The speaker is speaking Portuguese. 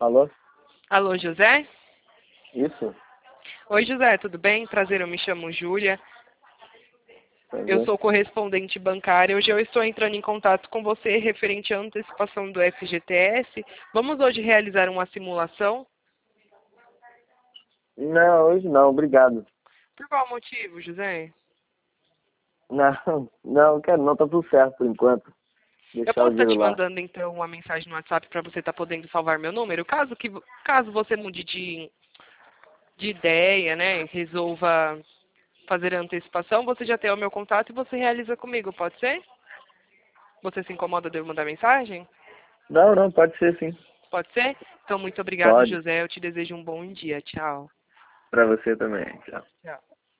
Alô? Alô, José? Isso? Oi, José, tudo bem? Prazer, eu me chamo Júlia. Eu Prazer. sou correspondente bancária. Hoje eu estou entrando em contato com você referente à antecipação do FGTS. Vamos hoje realizar uma simulação? Não, hoje não, obrigado. Por qual motivo, José? Não quero não, tá tudo certo por enquanto. Eu Deixar posso o estar dinheiro te lá. mandando então uma mensagem no WhatsApp para você estar podendo salvar meu número? Caso você mude de ideia, né, resolva fazer a antecipação, você já tem o meu contato e você realiza comigo, pode ser? Você se incomoda de eu mandar mensagem? Não, pode ser sim. Pode ser? Então, muito obrigado, Pode. José. Eu te desejo um bom dia. Tchau. Pra você também. Tchau. Tchau.